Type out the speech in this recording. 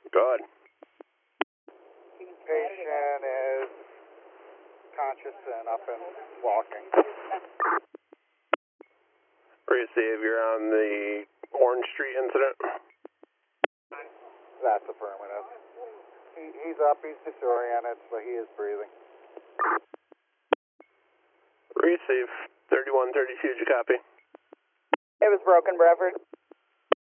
Go ahead. Patient is conscious and up and walking. Receive, you're on the Orange Street incident. That's affirmative. He's up, he's disoriented, but he is breathing. Receive, 3132, did you copy? It was broken, Bradford.